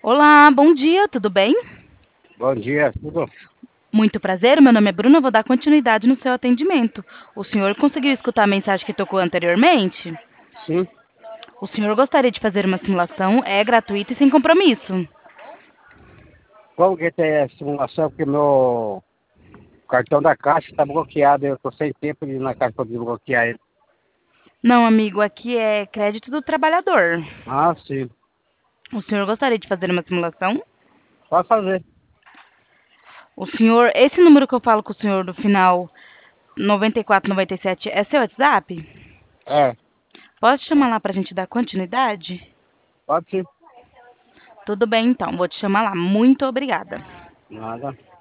Olá, bom dia, tudo bem? Bom dia, tudo? Muito prazer, meu nome é Bruna, vou dar continuidade no seu atendimento. O senhor conseguiu escutar a mensagem que tocou anteriormente? Sim. O senhor gostaria de fazer uma simulação? É gratuita e sem compromisso. Como que tem a simulação? Porque meu cartão da Caixa está bloqueado. Eu estou sem tempo de ir na Caixa para desbloquear ele. Não, amigo, aqui é crédito do trabalhador. Ah, sim. O senhor gostaria de fazer uma simulação? Pode fazer. O senhor, esse número que eu falo com o senhor do final 9497 é seu WhatsApp? É, Posso te chamar lá para a gente dar continuidade? pode sim. Tudo bem, então, vou te chamar lá. Muito obrigada. Nada.